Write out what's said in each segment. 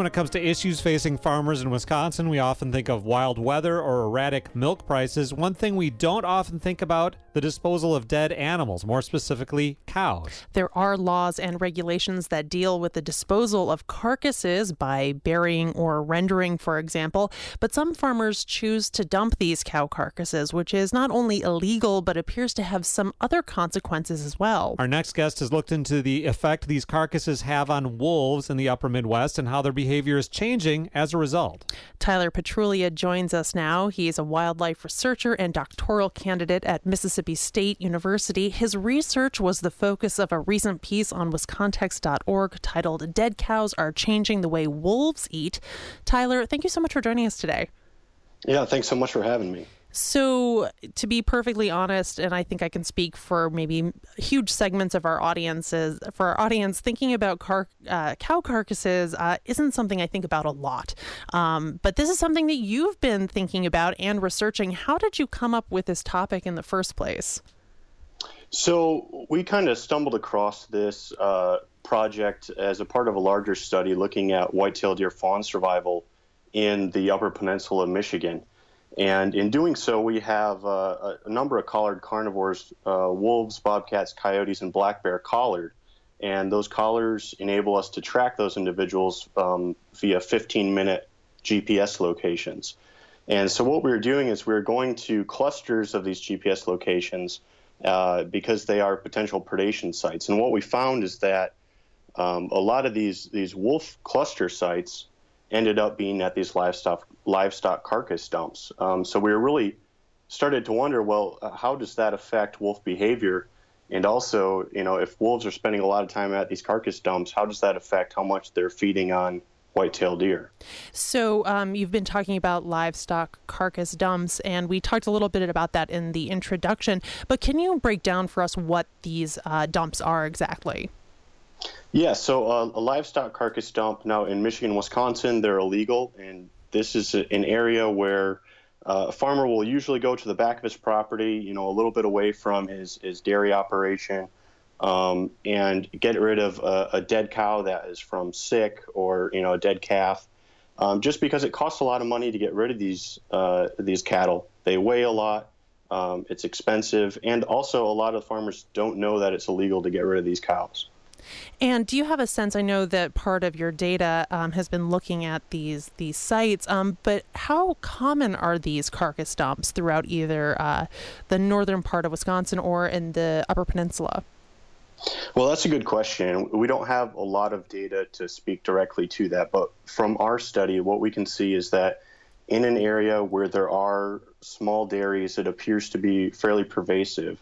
when it comes to issues facing farmers in Wisconsin, we often think of wild weather or erratic milk prices. One thing we don't often think about, the disposal of dead animals, more specifically cows. There are laws and regulations that deal with the disposal of carcasses by burying or rendering, for example. But some farmers choose to dump these cow carcasses, which is not only illegal, but appears to have some other consequences as well. Our next guest has looked into the effect these carcasses have on wolves in the upper Midwest and how their behavior is changing as a result. Tyler Petruglia joins us now. He is a wildlife researcher and doctoral candidate at Mississippi State University. His research was the focus of a recent piece on Wiscontext.org titled "Dead Cows Are Changing the Way Wolves Eat." Tyler, thank you so much for joining us today. Yeah, thanks so much for having me. So, to be perfectly honest, and I think I can speak for maybe huge segments of our audiences, for our audience, thinking about cow carcasses isn't something I think about a lot. But this is something that you've been thinking about and researching. How did you come up with this topic in the first place? So we kind of stumbled across this project as a part of a larger study looking at white-tailed deer fawn survival in the Upper Peninsula of Michigan. And in doing so, we have a number of collared carnivores, wolves, bobcats, coyotes, and black bear collared. And those collars enable us to track those individuals via 15-minute GPS locations. And so what we were doing is we were going to clusters of these GPS locations because they are potential predation sites. And what we found is that a lot of these wolf cluster sites ended up being at these livestock carcass dumps. So we really started to wonder, well, how does that affect wolf behavior? And also, if wolves are spending a lot of time at these carcass dumps, how does that affect how much they're feeding on white-tailed deer? So you've been talking about livestock carcass dumps, and we talked a little bit about that in the introduction. But can you break down for us what these dumps are exactly? Yeah, so a livestock carcass dump, now in Michigan and Wisconsin, they're illegal, and this is an area where a farmer will usually go to the back of his property, a little bit away from his dairy operation, and get rid of a dead cow that is from sick or, a dead calf, just because it costs a lot of money to get rid of these cattle. They weigh a lot, it's expensive, and also a lot of farmers don't know that it's illegal to get rid of these cows. And do you have a sense, I know that part of your data has been looking at these sites, but how common are these carcass dumps throughout either the northern part of Wisconsin or in the Upper Peninsula? Well, that's a good question. We don't have a lot of data to speak directly to that, but from our study, what we can see is that in an area where there are small dairies, it appears to be fairly pervasive.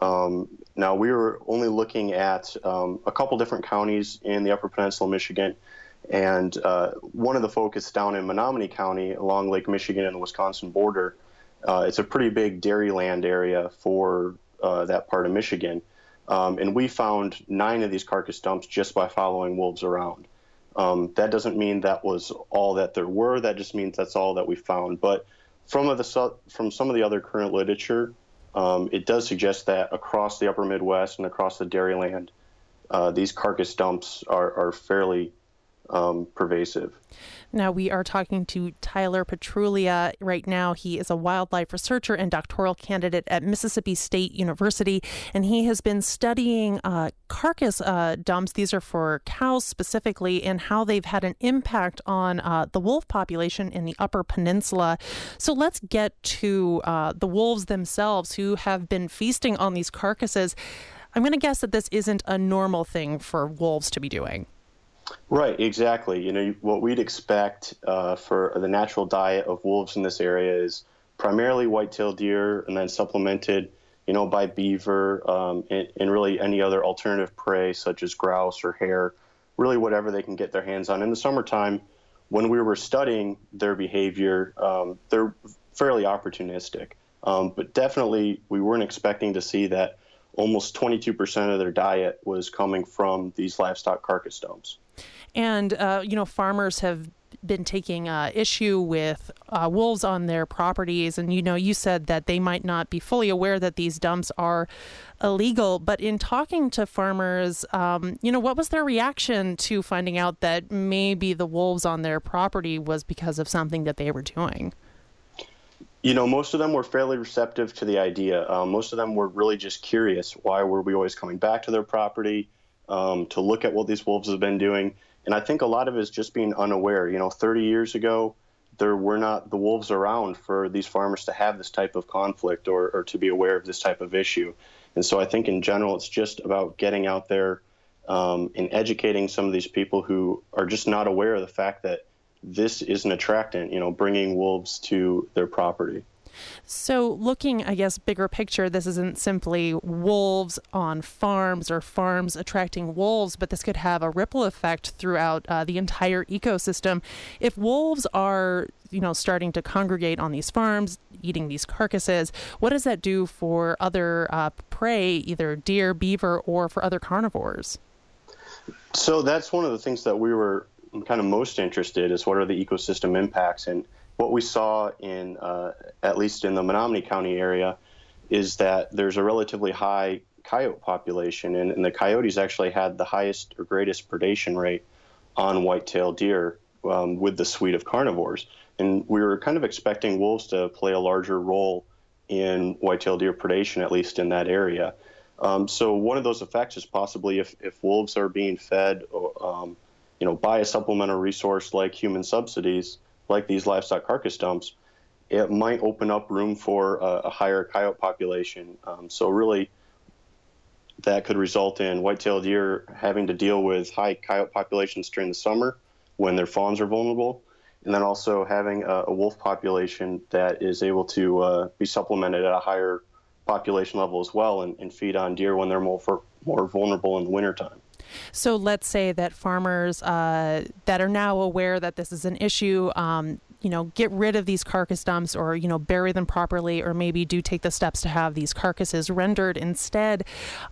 Now, we were only looking at a couple different counties in the Upper Peninsula of Michigan, and one of the focus down in Menominee County along Lake Michigan and the Wisconsin border. It's a pretty big dairy land area for that part of Michigan, and we found 9 of these carcass dumps just by following wolves around. That doesn't mean that was all that there were, that just means that's all that we found. But from some of the other current literature, it does suggest that across the upper Midwest and across the dairyland, these carcass dumps are fairly pervasive. Now, we are talking to Tyler Petruglia right now. He is a wildlife researcher and doctoral candidate at Mississippi State University, and he has been studying carcass dumps. These are for cows specifically, and how they've had an impact on the wolf population in the Upper Peninsula. So let's get to the wolves themselves who have been feasting on these carcasses. I'm going to guess that this isn't a normal thing for wolves to be doing. Right, exactly. What we'd expect for the natural diet of wolves in this area is primarily white-tailed deer, and then supplemented, by beaver and really any other alternative prey such as grouse or hare, really whatever they can get their hands on. In the summertime, when we were studying their behavior, they're fairly opportunistic. But definitely we weren't expecting to see that almost 22% of their diet was coming from these livestock carcass dumps. And, farmers have been taking issue with wolves on their properties. And, you said that they might not be fully aware that these dumps are illegal. But in talking to farmers, what was their reaction to finding out that maybe the wolves on their property was because of something that they were doing? Most of them were fairly receptive to the idea. Most of them were really just curious. Why were we always coming back to their property to look at what these wolves have been doing? And I think a lot of it is just being unaware. 30 years ago, there were not the wolves around for these farmers to have this type of conflict or to be aware of this type of issue. And so I think in general, it's just about getting out there and educating some of these people who are just not aware of the fact that this is an attractant, bringing wolves to their property. So looking, I guess, bigger picture, this isn't simply wolves on farms or farms attracting wolves, but this could have a ripple effect throughout the entire ecosystem. If wolves are, starting to congregate on these farms, eating these carcasses, what does that do for other prey, either deer, beaver, or for other carnivores? So that's one of the things that we were kind of most interested is what are the ecosystem impacts. And what we saw in, at least in the Menominee County area, is that there's a relatively high coyote population, and the coyotes actually had the highest or greatest predation rate on white-tailed deer with the suite of carnivores. And we were kind of expecting wolves to play a larger role in white-tailed deer predation, at least in that area. So one of those effects is possibly if wolves are being fed by a supplemental resource like human subsidies, like these livestock carcass dumps, it might open up room for a higher coyote population. So really, that could result in white-tailed deer having to deal with high coyote populations during the summer when their fawns are vulnerable, and then also having a wolf population that is able to be supplemented at a higher population level as well and feed on deer when they're more vulnerable in the wintertime. So let's say that farmers that are now aware that this is an issue, get rid of these carcass dumps or, bury them properly, or maybe do take the steps to have these carcasses rendered instead.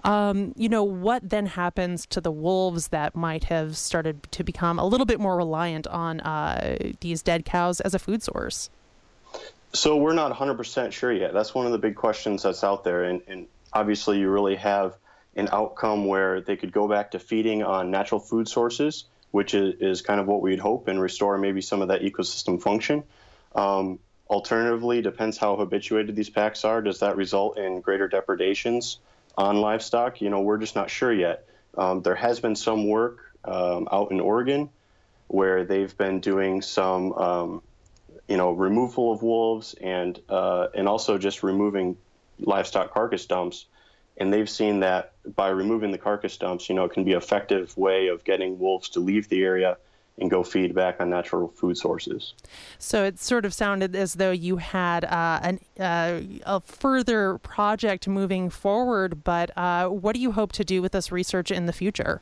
What then happens to the wolves that might have started to become a little bit more reliant on these dead cows as a food source? So we're not 100% sure yet. That's one of the big questions that's out there. And obviously you really have an outcome where they could go back to feeding on natural food sources, which is kind of what we'd hope, and restore maybe some of that ecosystem function. Alternatively, depends how habituated these packs are. Does that result in greater depredations on livestock? We're just not sure yet. There has been some work out in Oregon where they've been doing some, removal of wolves and also just removing livestock carcass dumps. And they've seen that by removing the carcass dumps, it can be an effective way of getting wolves to leave the area and go feed back on natural food sources. So it sort of sounded as though you had a further project moving forward, but what do you hope to do with this research in the future?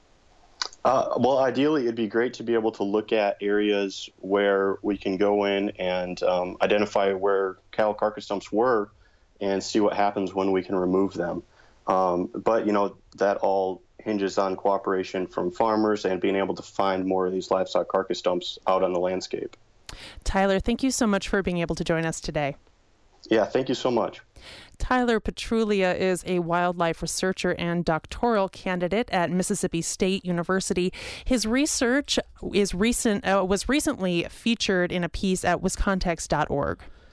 Well, ideally, it'd be great to be able to look at areas where we can go in and identify where cattle carcass dumps were and see what happens when we can remove them. But, that all hinges on cooperation from farmers and being able to find more of these livestock carcass dumps out on the landscape. Tyler, thank you so much for being able to join us today. Yeah, thank you so much. Tyler Petruglia is a wildlife researcher and doctoral candidate at Mississippi State University. His research was recently featured in a piece at wiscontext.org.